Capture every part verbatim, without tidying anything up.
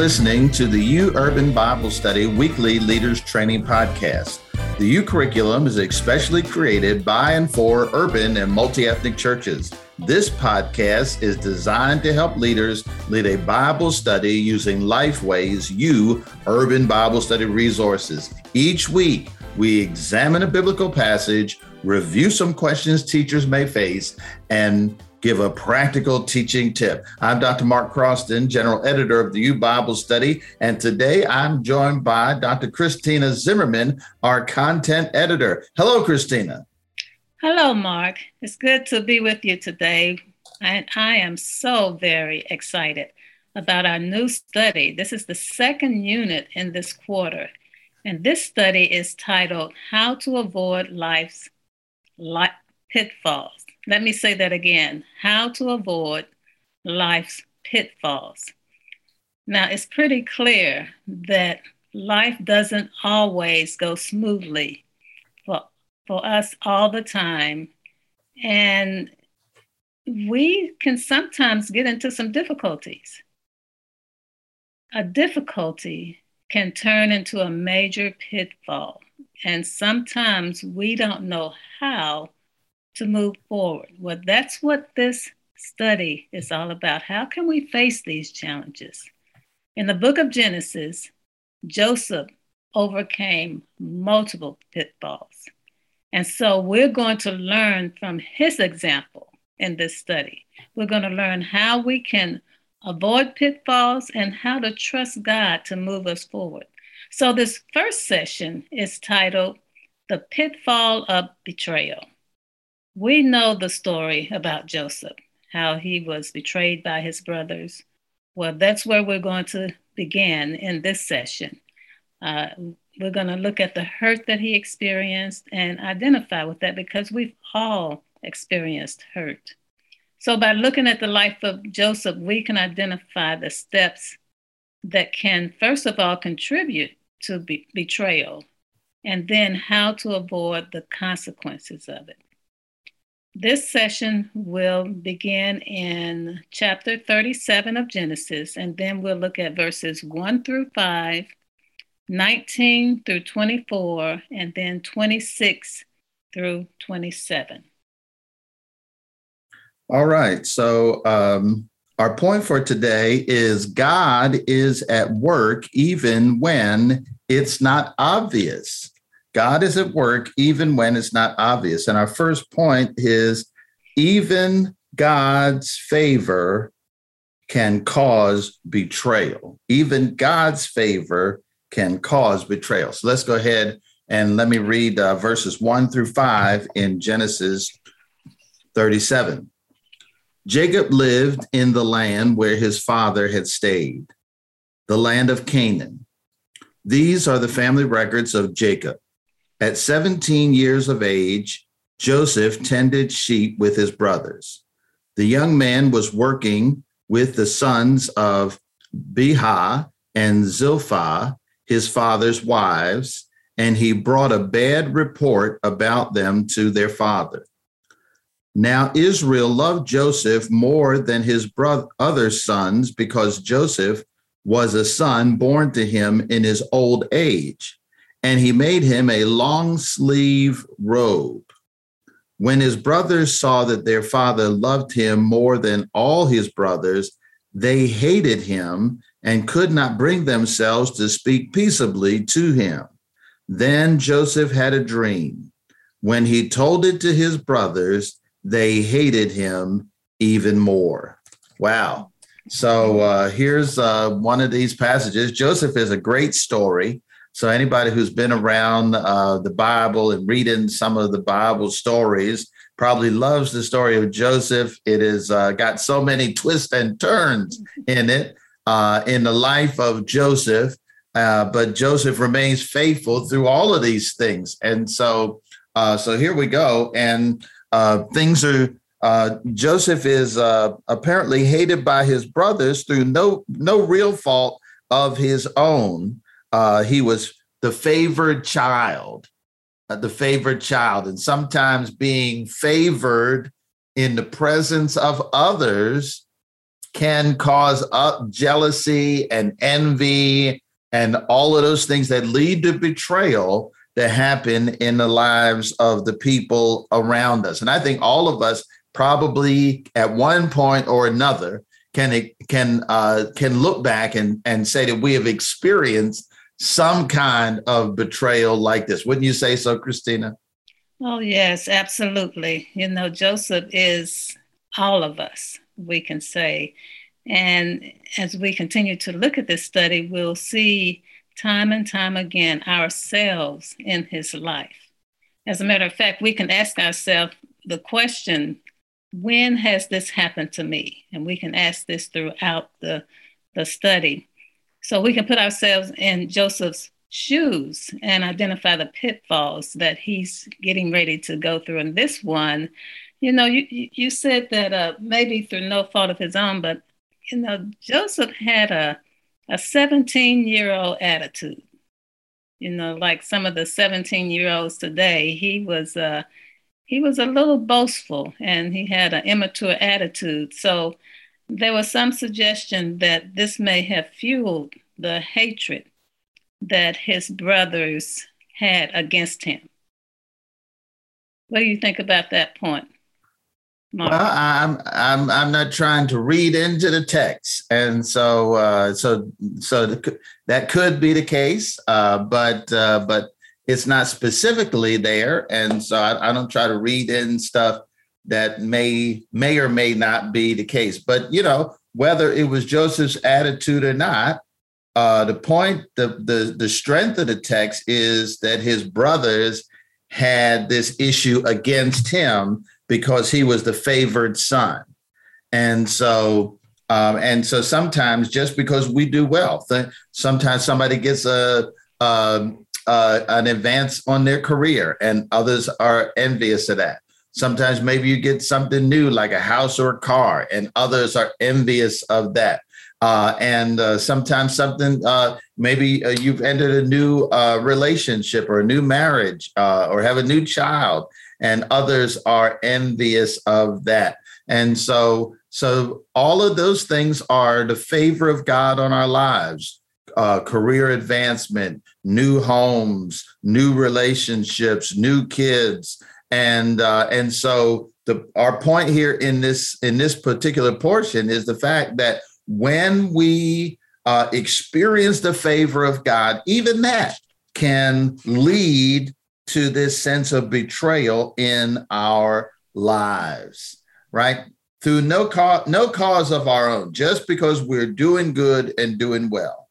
listening to the U Urban Bible Study Weekly Leaders Training Podcast. The U curriculum is especially created by and for urban and multi-ethnic churches. This podcast is designed to help leaders lead a Bible study using Lifeway's U Urban Bible Study resources. Each week, we examine a biblical passage, review some questions teachers may face, and give a practical teaching tip. I'm Doctor Mark Croston, General Editor of the U Bible Study, and today I'm joined by Doctor Christina Zimmerman, our Content Editor. Hello, Christina. Hello, Mark. It's good to be with you today. I, I am so very excited about our new study. This is the second unit in this quarter, and this study is titled, How to Avoid Life's Life Pitfalls. Let me say that again, how to avoid life's pitfalls. Now, it's pretty clear that life doesn't always go smoothly for, for us all the time. And we can sometimes get into some difficulties. A difficulty can turn into a major pitfall. And sometimes we don't know how to move forward. Well, that's what this study is all about. How can we face these challenges? In the book of Genesis, Joseph overcame multiple pitfalls. And so we're going to learn from his example in this study. We're going to learn how we can avoid pitfalls and how to trust God to move us forward. So this first session is titled, The Pitfall of Betrayal. We know the story about Joseph, how he was betrayed by his brothers. Well, that's where we're going to begin in this session. Uh, we're going to look at the hurt that he experienced and identify with that because we've all experienced hurt. So by looking at the life of Joseph, we can identify the steps that can, first of all, contribute to be- betrayal, and then how to avoid the consequences of it. This session will begin in chapter thirty-seven of Genesis, and then we'll look at verses one through five, nineteen through twenty-four, and then twenty-six through twenty-seven. All right. So um, our point for today is God is at work even when it's not obvious. God is at work even when it's not obvious. And our first point is even God's favor can cause betrayal. Even God's favor can cause betrayal. So let's go ahead and let me read uh, verses one through five in Genesis thirty-seven. Jacob lived in the land where his father had stayed, the land of Canaan. These are the family records of Jacob. At seventeen years of age, Joseph tended sheep with his brothers. The young man was working with the sons of Bilhah and Zilpah, his father's wives, and he brought a bad report about them to their father. Now Israel loved Joseph more than his brother, other sons because Joseph was a son born to him in his old age. And he made him a long sleeve robe. When his brothers saw that their father loved him more than all his brothers, they hated him and could not bring themselves to speak peaceably to him. Then Joseph had a dream. When he told it to his brothers, they hated him even more. Wow. So uh, here's uh, one of these passages. Joseph is a great story. So anybody who's been around uh, the Bible and reading some of the Bible stories probably loves the story of Joseph. It has uh, got so many twists and turns in it, uh, in the life of Joseph. Uh, but Joseph remains faithful through all of these things. And so, uh, so here we go. And uh, things are, uh, Joseph is uh, apparently hated by his brothers through no, no real fault of his own. Uh, he was the favored child, uh, the favored child, and sometimes being favored in the presence of others can cause up jealousy and envy and all of those things that lead to betrayal that happen in the lives of the people around us. And I think all of us probably at one point or another can can uh, can look back and, and say that we have experienced some kind of betrayal like this. Wouldn't you say so, Christina? Oh, yes, absolutely. You know, Joseph is all of us, we can say. And as we continue to look at this study, we'll see time and time again ourselves in his life. As a matter of fact, we can ask ourselves the question, when has this happened to me? And we can ask this throughout the, the study. So we can put ourselves in Joseph's shoes and identify the pitfalls that he's getting ready to go through. And this one, you know, you, you said that uh, maybe through no fault of his own, but, you know, Joseph had a a seventeen-year-old attitude. You know, like some of the seventeen-year-olds today, he was uh, he was a little boastful and he had an immature attitude. So there was some suggestion that this may have fueled the hatred that his brothers had against him. What do you think about that point, Mark? Well, I'm I'm I'm not trying to read into the text, and so uh, so so that could be the case, uh, but uh, but it's not specifically there, and so I, I don't try to read in stuff that may may or may not be the case. But you know, whether it was Joseph's attitude or not, uh, the point, the the the strength of the text is that his brothers had this issue against him because he was the favored son. And so, um, and so sometimes just because we do well, th- sometimes somebody gets a, a, a an advance on their career and others are envious of that. Sometimes maybe you get something new like a house or a car and others are envious of that. Uh, and uh, sometimes something, uh, maybe uh, you've entered a new uh, relationship or a new marriage uh, or have a new child, and others are envious of that. And so, so all of those things are the favor of God on our lives, uh, career advancement, new homes, new relationships, new kids. And uh, and so the our point here in this in this particular portion is the fact that when we uh, experience the favor of God, even that can lead to this sense of betrayal in our lives, right? Through no cause, no cause of our own, just because we're doing good and doing well.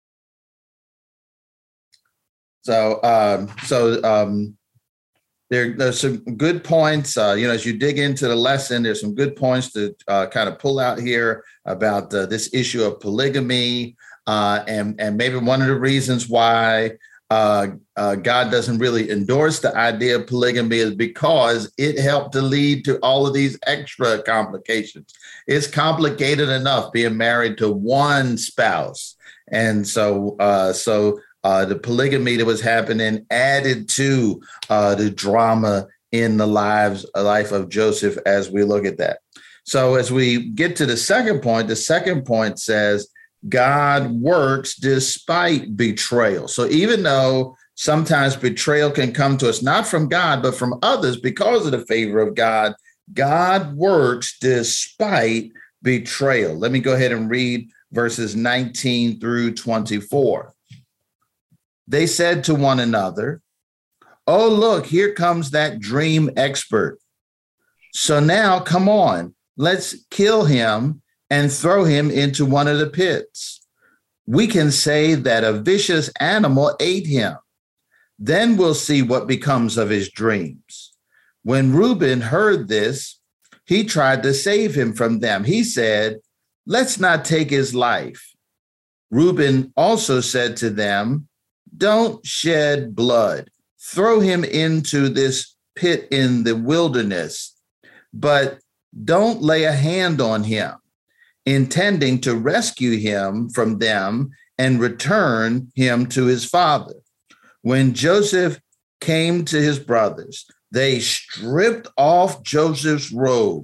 So, um, so um, there, there's some good points. Uh, you know, as you dig into the lesson, there's some good points to uh, kind of pull out here about uh, this issue of polygamy, uh, and and maybe one of the reasons why uh, uh, God doesn't really endorse the idea of polygamy is because it helped to lead to all of these extra complications. It's complicated enough being married to one spouse, and so uh, so. Uh, the polygamy that was happening added to uh, the drama in the lives, life of Joseph as we look at that. So as we get to the second point, the second point says God works despite betrayal. So even though sometimes betrayal can come to us, not from God, but from others because of the favor of God, God works despite betrayal. Let me go ahead and read verses nineteen through twenty-four. They said to one another, "Oh, look, here comes that dream expert. So now, come on, let's kill him and throw him into one of the pits. We can say that a vicious animal ate him. Then we'll see what becomes of his dreams." When Reuben heard this, he tried to save him from them. He said, "Let's not take his life." Reuben also said to them, "Don't shed blood. Throw him into this pit in the wilderness, but don't lay a hand on him, intending to rescue him from them and return him to his father." When Joseph came to his brothers, they stripped off Joseph's robe,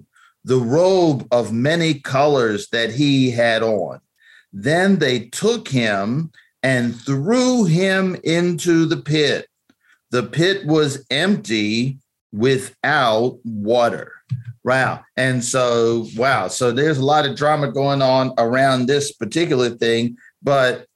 the robe of many colors that he had on. Then they took him and threw him into the pit. The pit was empty without water. Wow. And so, wow. So there's a lot of drama going on around this particular thing, but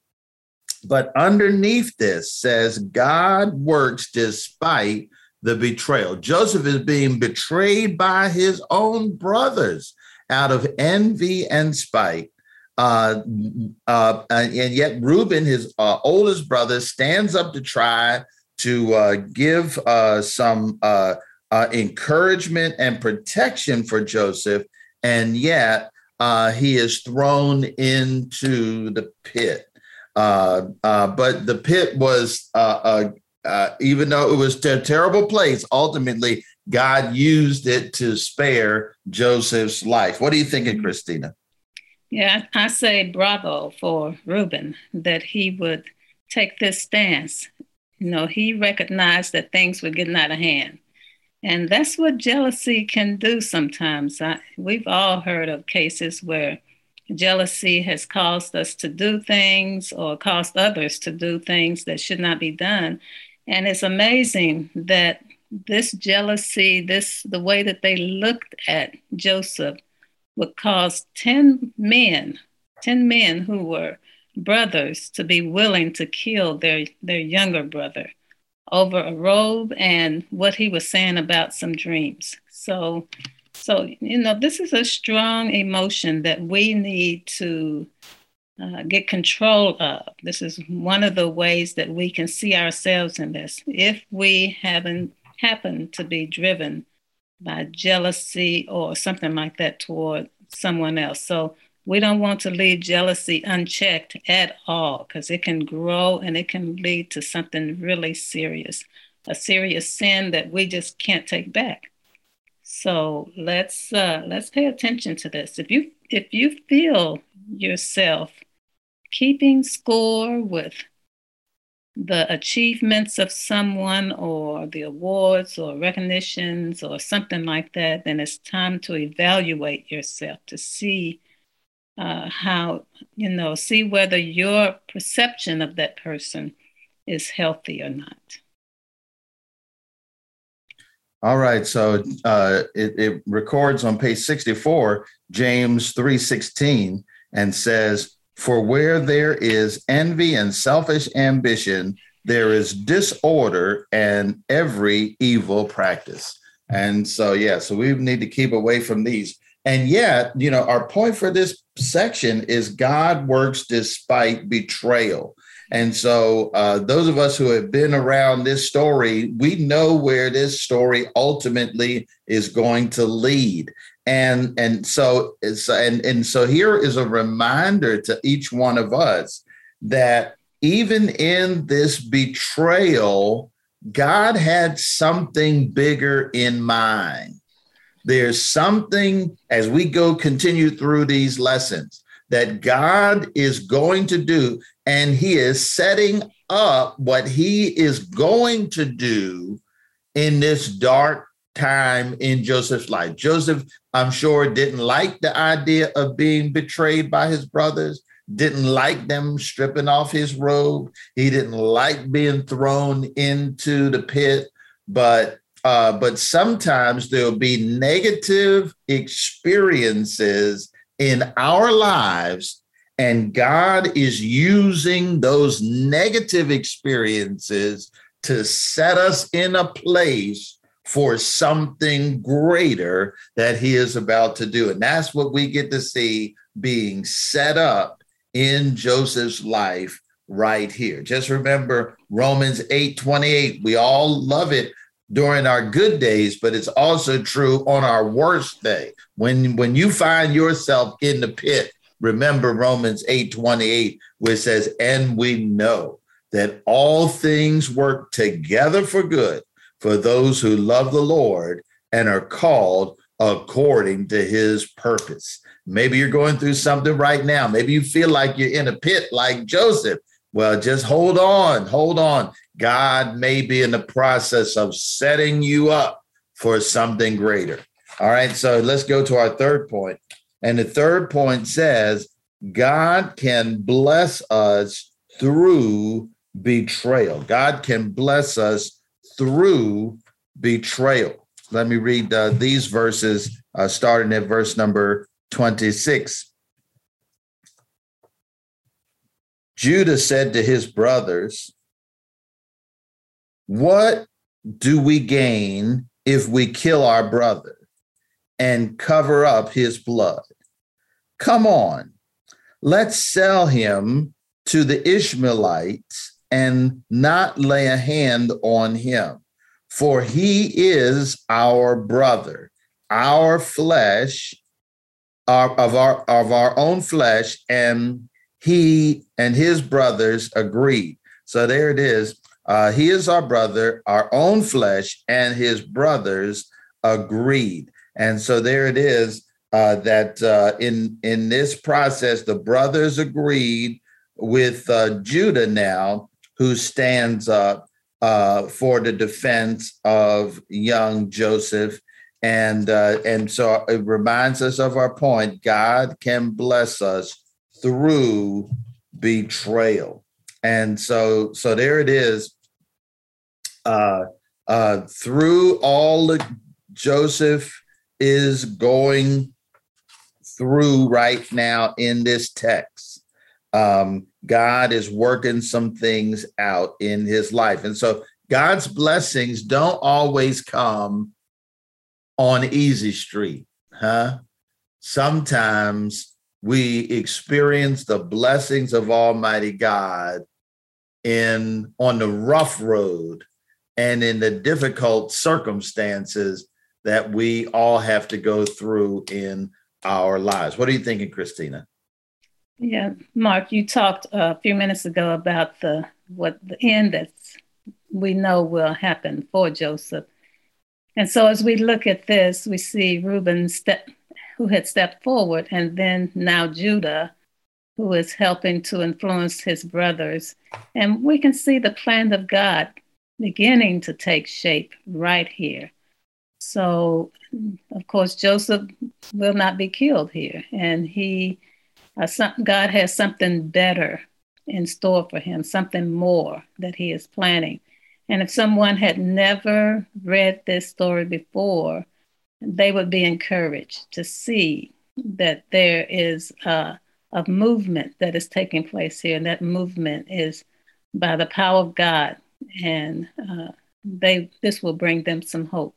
but underneath this says God works despite the betrayal. Joseph is being betrayed by his own brothers out of envy and spite. Uh, uh, and yet Reuben, his uh, oldest brother, stands up to try to uh, give uh, some uh, uh, encouragement and protection for Joseph. And yet uh, he is thrown into the pit. Uh, uh, but the pit was, uh, uh, uh, even though it was a terrible place, ultimately, God used it to spare Joseph's life. What are you thinking, Christina? Yeah, I say bravo for Reuben that he would take this stance. You know, he recognized that things were getting out of hand. And that's what jealousy can do sometimes. I, we've all heard of cases where jealousy has caused us to do things or caused others to do things that should not be done. And it's amazing that this jealousy, this the way that they looked at Joseph would cause ten men, ten men who were brothers to be willing to kill their, their younger brother over a robe and what he was saying about some dreams. So So, you know, this is a strong emotion that we need to uh, get control of. This is one of the ways that we can see ourselves in this. If we haven't happened to be driven by jealousy or something like that toward someone else. So we don't want to leave jealousy unchecked at all, because it can grow and it can lead to something really serious, a serious sin that we just can't take back. So let's uh, let's pay attention to this. If you if you feel yourself keeping score with the achievements of someone or the awards or recognitions or something like that, then it's time to evaluate yourself to see uh, how, you know, see whether your perception of that person is healthy or not. All right, so uh, it, it records on page sixty-four, James three sixteen, and says, "For where there is envy and selfish ambition, there is disorder and every evil practice." And so, yeah, so we need to keep away from these. And yet, you know, our point for this section is God works despite betrayal. And so uh, those of us who have been around this story, we know where this story ultimately is going to lead. And, and so it's, and, and so here is a reminder to each one of us that even in this betrayal, God had something bigger in mind. There's something, as we go continue through these lessons, that God is going to do, and he is setting up what he is going to do in this dark time in Joseph's life. Joseph, I'm sure, didn't like the idea of being betrayed by his brothers, didn't like them stripping off his robe. He didn't like being thrown into the pit, but uh, but sometimes there'll be negative experiences in our lives, and God is using those negative experiences to set us in a place for something greater that he is about to do. And that's what we get to see being set up in Joseph's life right here. Just remember Romans eight twenty-eight. We all love it during our good days, but it's also true on our worst day. When, when you find yourself in the pit, remember Romans eight twenty-eight, where it says, "And we know that all things work together for good for those who love the Lord and are called according to his purpose." Maybe you're going through something right now. Maybe you feel like you're in a pit like Joseph. Well, just hold on, hold on. God may be in the process of setting you up for something greater. All right, so let's go to our third point. And the third point says, God can bless us through betrayal. God can bless us through betrayal. Let me read uh, these verses, uh, starting at verse number twenty-six. Judah said to his brothers, "What do we gain if we kill our brother and cover up his blood? Come on, let's sell him to the Ishmaelites and not lay a hand on him, for he is our brother, our flesh, our, of our of our own flesh." And he and his brothers agreed. So there it is. Uh, he is our brother, our own flesh, and his brothers agreed. And so there it is. Uh, that uh, in in this process, the brothers agreed with uh, Judah now, who stands up uh, for the defense of young Joseph. And, uh, and so it reminds us of our point. God can bless us through betrayal. And so, so there it is. Uh, uh, through all that Joseph is going through right now in this text, um, God is working some things out in his life. And so God's blessings don't always come on easy street, huh? Sometimes we experience the blessings of Almighty God in on the rough road and in the difficult circumstances that we all have to go through in our lives. What are you thinking, Christina? Yeah, Mark, you talked a few minutes ago about the what the end that we know will happen for Joseph. And so as we look at this, we see Reuben step, who had stepped forward, and then now Judah, who is helping to influence his brothers. And we can see the plan of God beginning to take shape right here. So, of course, Joseph will not be killed here. And he, uh, some, God has something better in store for him, something more that he is planning. And if someone had never read this story before, they would be encouraged to see that there is uh, a movement that is taking place here. And that movement is by the power of God. And uh, they this will bring them some hope.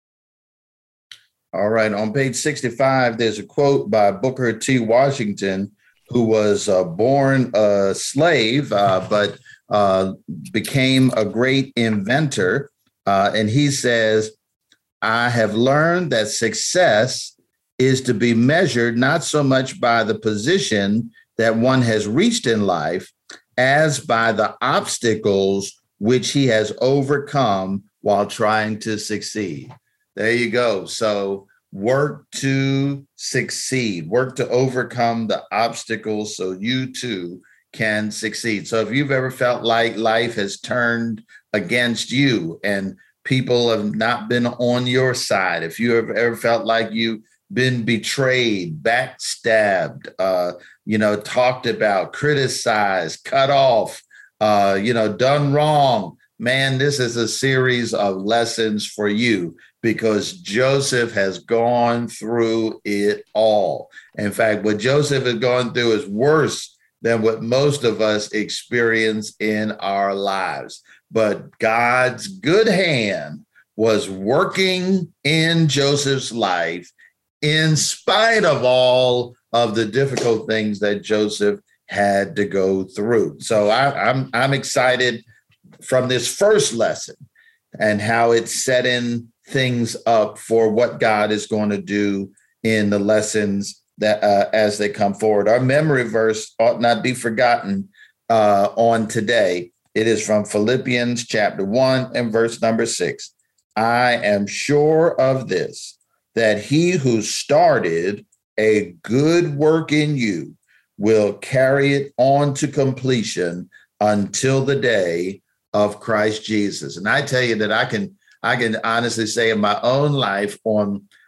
All right. On page sixty-five, there's a quote by Booker T. Washington, who was uh, born a slave, uh, but uh, became a great inventor. Uh, and he says, "I have learned that success is to be measured not so much by the position that one has reached in life as by the obstacles which he has overcome while trying to succeed." There you go. So work to succeed, work to overcome the obstacles so you too can succeed. So if you've ever felt like life has turned against you and people have not been on your side, if you have ever felt like you've been betrayed, backstabbed, uh, you know, talked about, criticized, cut off, uh, you know, done wrong, man, this is a series of lessons for you, because Joseph has gone through it all. In fact, what Joseph has gone through is worse than what most of us experience in our lives. But God's good hand was working in Joseph's life in spite of all of the difficult things that Joseph had to go through. So I, I'm, I'm excited from this first lesson and how it's setting things up for what God is going to do in the lessons that uh, as they come forward. Our memory verse ought not be forgotten uh, on today. It is from Philippians chapter one and verse number six. "I am sure of this, that he who started a good work in you will carry it on to completion until the day of Christ Jesus." And I tell you that I can I can honestly say in my own life, on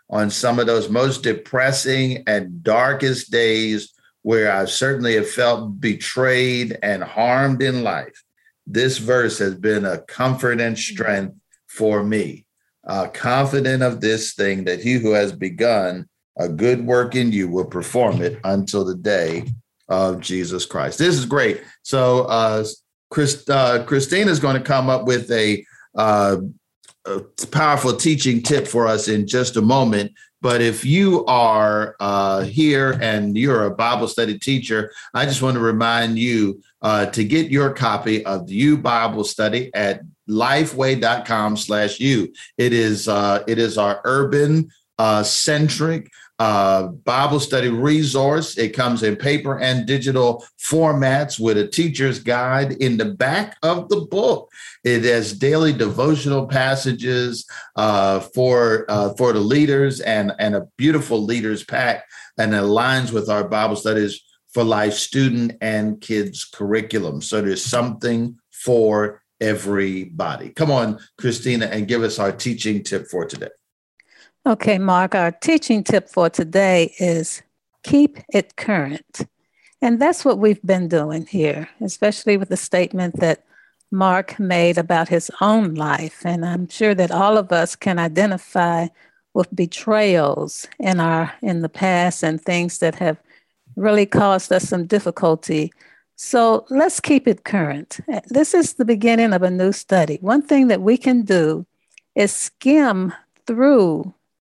on some of those most depressing and darkest days where I certainly have felt betrayed and harmed in life. This verse has been a comfort and strength for me. Uh, confident of this thing, that he who has begun a good work in you will perform it until the day of Jesus Christ. This is great. So uh, Chris, uh, Christina is going to come up with a, uh, a powerful teaching tip for us in just a moment. But if you are uh, here and you're a Bible study teacher, I just want to remind you uh, to get your copy of the U Bible Study at lifeway.com slash U. It is uh, it is our urban uh, centric uh, Bible study resource. It comes in paper and digital formats with a teacher's guide in the back of the book. It has daily devotional passages uh, for uh, for the leaders and, and a beautiful leaders pack, and aligns with our Bible Studies for Life student and kids curriculum. So there's something for everybody. Come on, Christina, and give us our teaching tip for today. Okay, Mark, our teaching tip for today is keep it current. And that's what we've been doing here, especially with the statement that Mark made about his own life. And I'm sure that all of us can identify with betrayals in our in the past and things that have really caused us some difficulty. So let's keep it current. This is the beginning of a new study. One thing that we can do is skim through,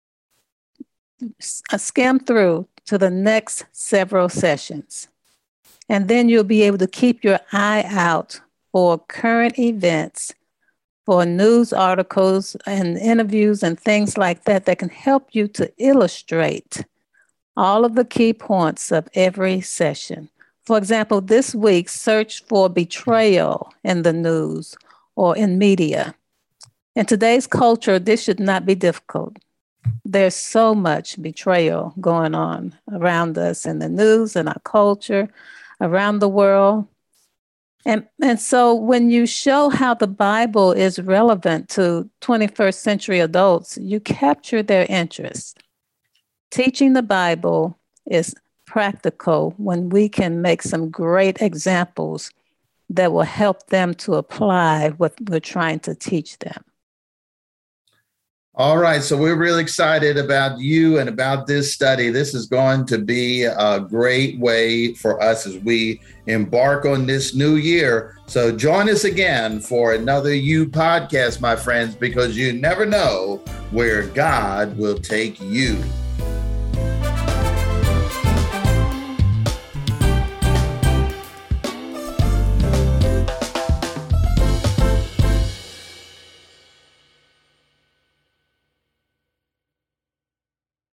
uh, skim through to the next several sessions. And then you'll be able to keep your eye out for current events, for news articles and interviews and things like that that can help you to illustrate all of the key points of every session. For example, this week, search for betrayal in the news or in media. In today's culture, this should not be difficult. There's so much betrayal going on around us in the news, in our culture, around the world. And, and so when you show how the Bible is relevant to twenty-first century adults, you capture their interest. Teaching the Bible is practical when we can make some great examples that will help them to apply what we're trying to teach them. All right, so we're really excited about you and about this study. This is going to be a great way for us as we embark on this new year. So join us again for another You podcast, my friends, because you never know where God will take you.